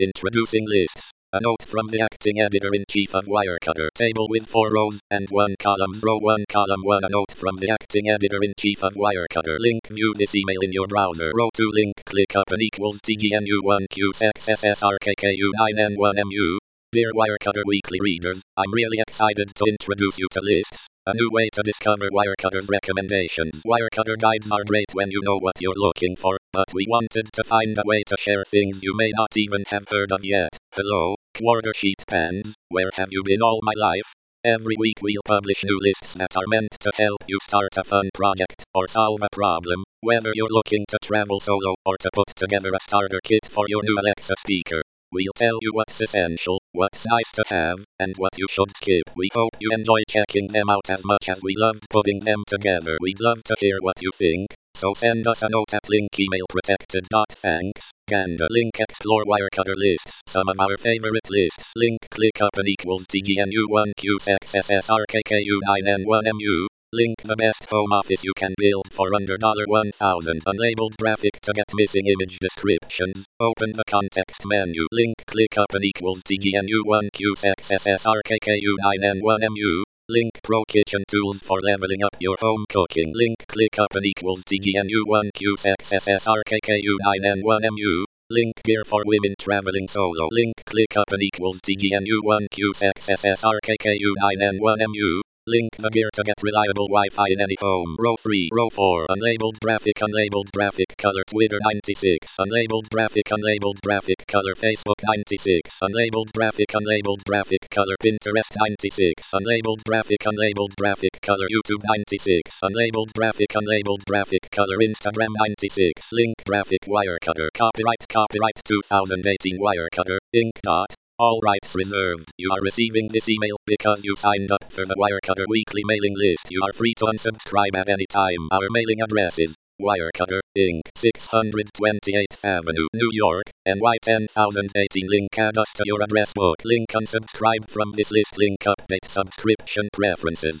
Introducing lists. A note from the acting editor-in-chief of Wirecutter. Table with 4 rows and 1 column. Row 1 column 1. A note from the acting editor-in-chief of Wirecutter. Link. View this email in your browser. Row 2 link. Click up and equals TGNU1QXSSRKKU9N1MU. Dear Wirecutter weekly readers, I'm really excited to introduce you to lists. A new way to discover Wirecutter's recommendations. Wirecutter guides are great when you know what you're looking for, but we wanted to find a way to share things you may not even have heard of yet. Hello, quarter sheet pans, where have you been all my life? Every week we'll publish new lists that are meant to help you start a fun project or solve a problem, whether you're looking to travel solo or to put together a starter kit for your new Alexa speaker. We'll tell you what's essential, what's nice to have, and what you should skip. We hope you enjoy checking them out as much as we loved putting them together. We'd love to hear what you think, so send us a note at link email protected.thanks. Ganda link explore Wirecutter lists. Some of our favorite lists. Link click up and equals TGNU1QXSSRKKU9N1MU. Link the best home office you can build for under $1,000. Unlabeled graphic to get missing image descriptions. Open the context menu. Link click up and equals TGNU1QXSSRKKU9N1MU. Link Pro Kitchen Tools for leveling up your home cooking. Link click up and equals TGNU1QXSSRKKU9N1MU. Link Gear for women traveling solo. Link click up and equals TGNU1QXSSRKKU9N1MU. Link the gear to get reliable Wi-Fi in any home. Row 3. Row 4. Unlabeled graphic. Unlabeled graphic color. Twitter 96. Unlabeled graphic. Unlabeled graphic color. Facebook 96. Unlabeled graphic. Unlabeled graphic color. Pinterest 96. Unlabeled graphic. Unlabeled graphic color. YouTube 96. Unlabeled graphic. Unlabeled graphic color. Instagram 96. Link graphic Wirecutter. Copyright 2018 Wirecutter, Inc. All rights reserved. You are receiving this email because you signed up for the Wirecutter weekly mailing list. You are free to unsubscribe at any time. Our mailing address is Wirecutter, Inc. 628th Avenue, New York, NY 10018. Link add us to your address book. Link unsubscribe from this list. Link update subscription preferences.